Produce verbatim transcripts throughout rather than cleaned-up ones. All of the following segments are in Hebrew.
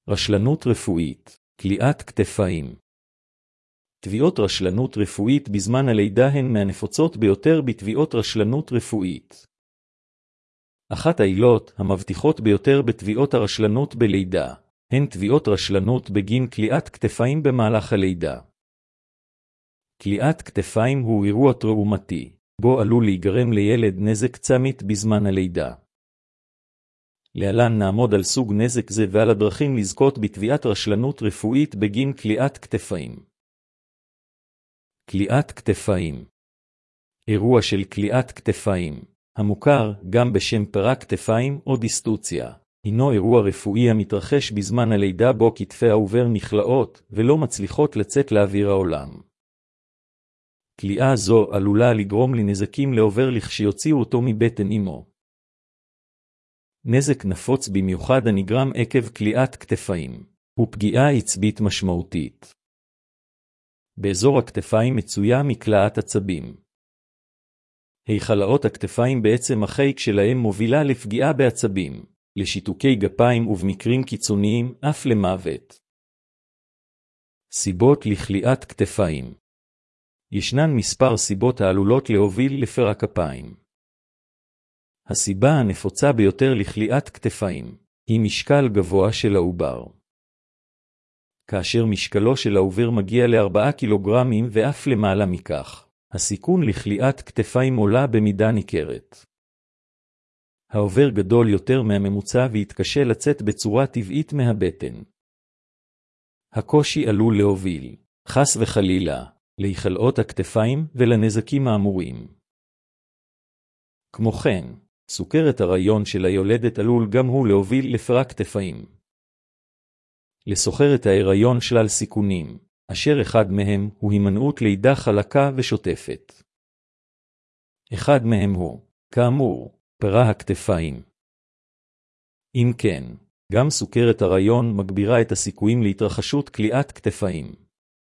רשלנות רפואית, כליאת כתפיים. תביעות רשלנות רפואית בזמן הלידה הן מהנפוצות ביותר בתביעות רשלנות רפואית. אחת העילות המבטיחות ביותר בתביעות הרשלנות בלידה, הן תביעות רשלנות בגין כליאת כתפיים במהלך הלידה. כליאת כתפיים הוא אירוע טראומטי, בו עלול להיגרם לילד נזק צמית בזמן הלידה. להלן נעמוד על סוג נזק זה ועל הדרכים לזכות בתביעת רשלנות רפואית בגין כליאת כתפיים. כליאת כתפיים. אירוע של כליאת כתפיים, המוכר גם בשם פרק כתפיים או דיסטוציה, הינו אירוע רפואי המתרחש בזמן הלידה בו כתפי העובר נכלאות ולא מצליחות לצאת לאוויר העולם. כליאה זו עלולה לגרום לנזקים לעובר לכשיוציאו אותו מבטן אמו. נזק נפוץ במיוחד הנגרם עקב כליאת כתפיים, הוא פגיעה עצבית משמעותית. באזור הכתפיים מצויה מקלעת עצבים. היכלאות הכתפיים בעצם החיק שלהם מובילה לפגיעה בעצבים, לשיתוקי גפיים ובמקרים קיצוניים אף למוות. סיבות לכליאת כתפיים. ישנן מספר סיבות העלולות להוביל לפרק כפיים. הסיבה הנפוצה ביותר לכליאת כתפיים היא משקל גבוה של העובר. כאשר משקלו של העובר מגיע לארבעה קילוגרמים ואף למעלה מכך, הסיכון לכליאת כתפיים עולה במידה ניכרת. העובר גדול יותר מהממוצע והתקשה לצאת בצורה טבעית מהבטן. הקושי עלול להוביל, חס וחלילה, להיכלאות הכתפיים ולנזקים האמורים. כמו כן, סוכרת ההיריון של היולדת עלול גם הוא להוביל לפרק כתפיים. לסוכרת ההיריון שלל סיכונים, אשר אחד מהם הוא הימנעות לידה חלקה ושוטפת. אחד מהם הוא, כאמור, פרק הכתפיים. אם כן, גם סוכרת ההיריון מגבירה את הסיכויים להתרחשות כליאת כתפיים.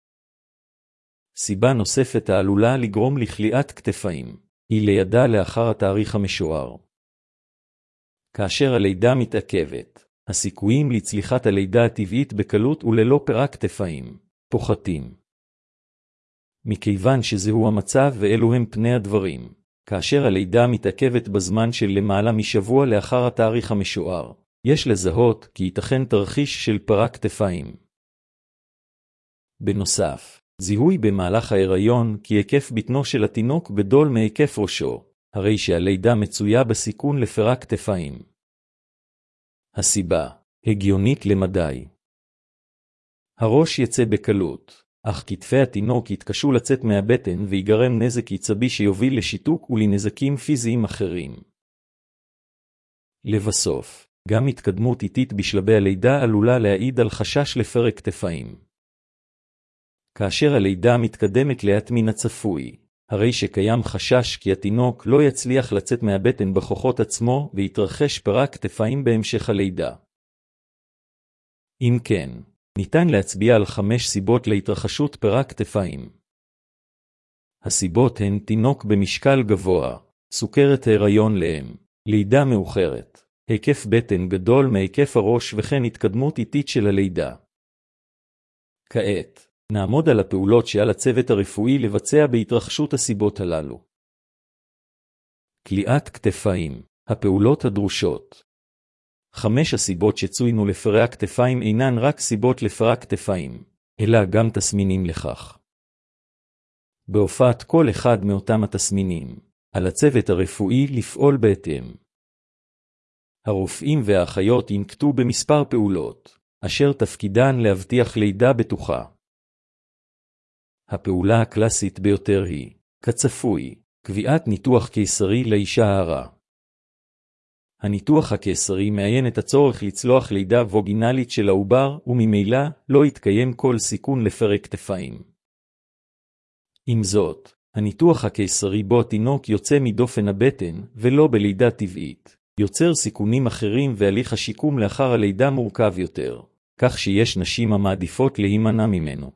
סיבה נוספת העלולה לגרום לכליאת כתפיים, היא לידה לאחר התאריך המשוער. כאשר הלידה מתעכבת, הסיכויים לצליחת הלידה הטבעית בקלות וללא פרק כתפיים פוחתים. מכיוון שזהו המצב ואלו הם פני הדברים, כאשר הלידה מתעכבת בזמן של למעלה משבוע לאחר התאריך המשוער, יש לזהות כי ייתכן תרחיש של פרק כתפיים. בנוסף, זיהוי במהלך ההיריון כי היקף בטנו של התינוק גדול מהיקף ראשו, הרי שהלידה מצויה בסיכון לפרק כתפיים. הסיבה, הגיונית למדי. הראש יצא בקלות, אך כתפי התינוק יתקשו לצאת מהבטן ויגרם נזק עצבי שיוביל לשיתוק ולנזקים פיזיים אחרים. לבסוף, גם התקדמות איטית בשלבי הלידה עלולה להעיד על חשש לפרק כתפיים. כאשר הלידה מתקדמת לאט מן הצפוי, הרי שקיים חשש כי התינוק לא יצליח לצאת מהבטן בכוחות עצמו ויתרחש פרק כתפיים בהמשך הלידה. אם כן, ניתן להצביע על חמש סיבות להתרחשות פרק כתפיים. הסיבות הן תינוק במשקל גבוה, סוכרת ההיריון לאם, לידה מאוחרת, היקף בטן גדול מהיקף הראש וכן התקדמות איטית של הלידה. כעת, נעמוד על הפעולות שעל הצוות הרפואי לבצע בהתרחשות הסיבות הללו. כליאת כתפיים, הפעולות הדרושות. חמש הסיבות שצוינו לפרק כתפיים אינן רק סיבות לפרק כתפיים, אלא גם תסמינים לכך. בהופעת כל אחד מאותם התסמינים, על הצוות הרפואי לפעול בהתאם. הרופאים והאחיות ינקטו במספר פעולות, אשר תפקידן להבטיח לידה בטוחה. הפעולה הקלאסית ביותר היא, כצפוי, קביעת ניתוח קיסרי לאישה ההרה. הניתוח הקיסרי מעיין את הצורך לצלוח לידה ווגינלית של העובר, וממילא לא יתקיים כל סיכון לפרק כתפיים. עם זאת, הניתוח הקיסרי בו התינוק יוצא מדופן הבטן, ולא בלידה טבעית, יוצר סיכונים אחרים והליך השיקום לאחר הלידה מורכב יותר, כך שיש נשים המעדיפות להימנע ממנו.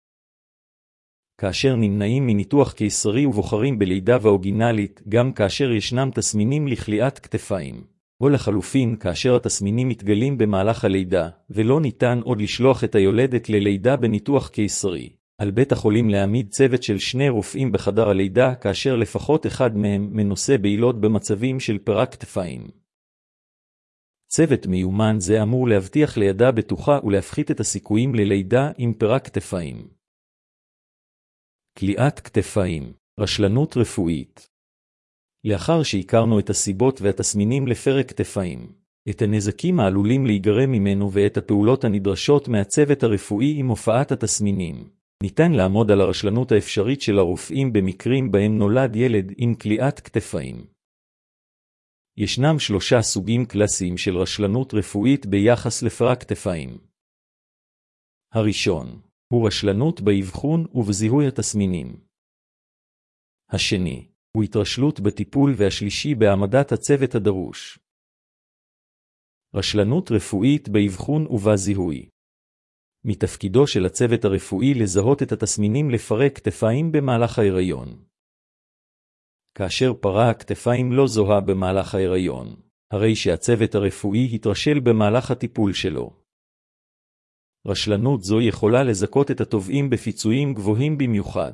כאשר נמנעים מניתוח קיסרי ובוחרים בלידה ואוגינלית, גם כאשר ישנם תסמינים לכליאת כתפיים, או לחלופין כאשר התסמינים מתגלים במהלך הלידה, ולא ניתן עוד לשלוח את היולדת ללידה בניתוח קיסרי. על בית החולים להעמיד צוות של שני רופאים בחדר הלידה, כאשר לפחות אחד מהם מנוסה בעילות במצבים של פירק כתפיים. צוות מיומן זה אמור להבטיח לידה בטוחה ולהפחית את הסיכויים ללידה עם פירק כתפיים. כליאת כתפיים, רשלנות רפואית. לאחר שהכרנו את הסיבות והתסמינים לפרק כתפיים, את הנזקים העלולים להיגרם ממנו ואת הפעולות הנדרשות מהצוות הרפואי עם הופעת התסמינים, ניתן לעמוד על הרשלנות האפשרית של הרופאים במקרים בהם נולד ילד עם כליאת כתפיים. ישנם שלושה סוגים קלאסיים של רשלנות רפואית ביחס לפרק כתפיים. הראשון הוא רשלנות באבחון ובזיהוי התסמינים. השני הוא התרשלות בטיפול, והשלישי בהעמדת הצוות הדרוש. רשלנות רפואית באבחון ובזיהוי. מתפקידו של הצוות הרפואי לזהות את התסמינים לפרק כתפיים במהלך ההיריון. כאשר פרה הכתפיים לא זוהה במהלך ההיריון, הרי שהצוות הרפואי התרשל במהלך הטיפול שלו. רשלנות זו יכולה לזכות את התובעים בפיצויים גבוהים במיוחד.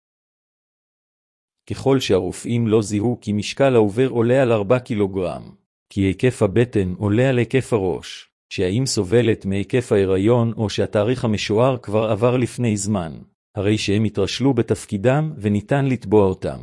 ככל שהרופאים לא זיהו כי משקל העובר עולה על ארבעה קילוגרם, כי היקף הבטן עולה על היקף הראש, שהאם סובלת מהיקף ההיריון או שהתאריך המשוער כבר עבר לפני זמן, הרי שהם התרשלו בתפקידם וניתן לתבוע אותם.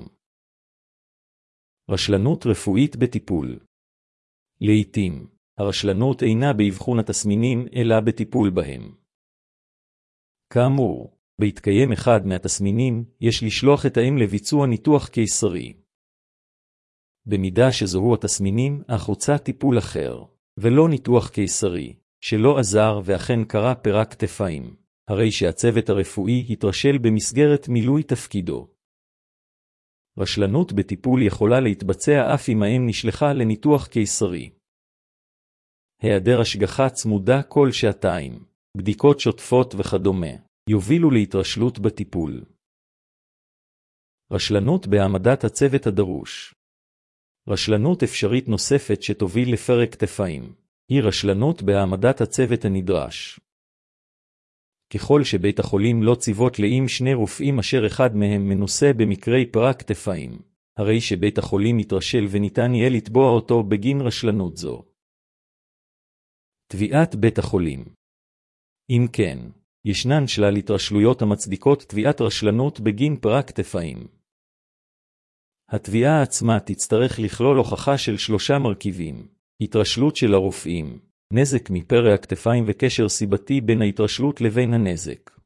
רשלנות רפואית בטיפול. לעתים, הרשלנות אינה באבחון התסמינים אלא בטיפול בהם. כאמור, בהתקיים אחד מהתסמינים, יש לשלוח את האם לביצוע ניתוח קיסרי. במידה שזוהו התסמינים, החוצה טיפול אחר, ולא ניתוח קיסרי, שלא עזר ואכן קרה פירק כתפיים, הרי שהצוות הרפואי התרשל במסגרת מילוי תפקידו. רשלנות בטיפול יכולה להתבצע אף אם האם נשלחה לניתוח קיסרי. היעדר השגחה צמודה כל שעתיים, בדיקות שוטפות וכדומה, יובילו להתרשלות בטיפול. רשלנות בהעמדת הצוות הדרוש. רשלנות אפשרית נוספת שתוביל לפרק כתפיים, היא רשלנות בהעמדת הצוות הנדרש. ככל שבית החולים לא ציוות לאם שני רופאים אשר אחד מהם מנוסה במקרי פירק כתפיים, הרי שבית החולים מתרשל וניתן יהיה לתבוע אותו בגין רשלנות זו. תביעת בית החולים. אם כן, ישנן שלל התרשלויות המצדיקות תביעת רשלנות בגין פירק כתפיים. התביעה עצמה תצטרך לכלול הוכחה של שלושה מרכיבים: התרשלות של הרופאים, נזק מפרק הכתפיים וקשר סיבתי בין ההתרשלות לבין הנזק.